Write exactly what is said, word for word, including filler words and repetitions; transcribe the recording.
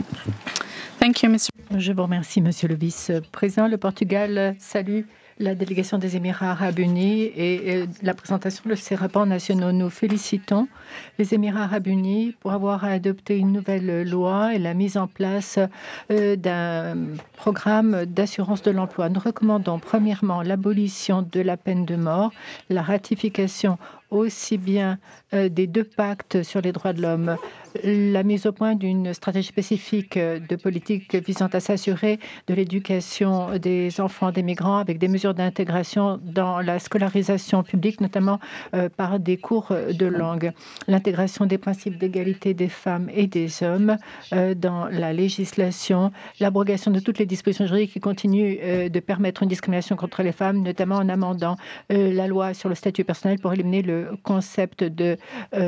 Thank you, Mister Je vous remercie, Monsieur le Vice-président. Le Portugal salue la délégation des Émirats arabes unis et la présentation de ces rapports nationaux. Nous félicitons les Émirats arabes unis pour avoir adopté une nouvelle loi et la mise en place d'un programme d'assurance de l'emploi. Nous recommandons premièrement l'abolition de la peine de mort, la ratification aussi bien des deux pactes sur les droits de l'homme, la mise au point d'une stratégie spécifique de politique visant à s'assurer de l'éducation des enfants des migrants avec des mesures d'intégration dans la scolarisation publique, notamment euh, par des cours de langue, l'intégration des principes d'égalité des femmes et des hommes euh, dans la législation, l'abrogation de toutes les dispositions juridiques qui continuent euh, de permettre une discrimination contre les femmes, notamment en amendant euh, la loi sur le statut personnel pour éliminer le concept de euh,